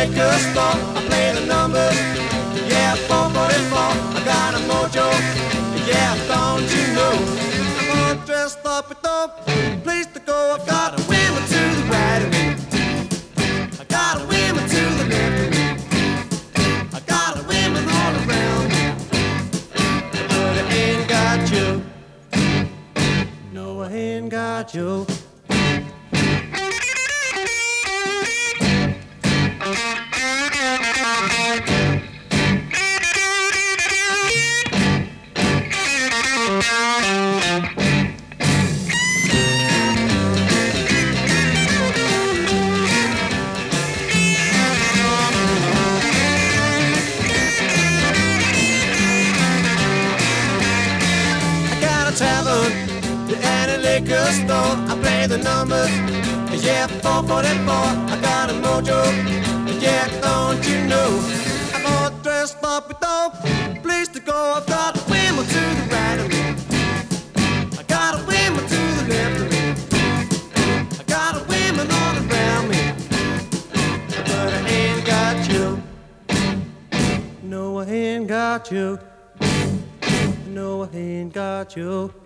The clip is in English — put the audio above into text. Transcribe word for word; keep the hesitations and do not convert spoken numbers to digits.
liquor store. I play the numbers, yeah, four forty-four. I got a mojo, yeah, don't you know? I'm all dressed up with no place to go. I've got a women to the right of me, I got a women to the left of me, I got a women all around me, but I ain't got you. No, I ain't got you. Liquor store, I play the numbers, yeah, four forty-four. I got a mojo, yeah, don't you know? I'm all dressed up with no place to go. I've got women to the right of me, I got a women to the left of me, I got a women all around me, but I ain't got you. No, I ain't got you. No, I ain't got you.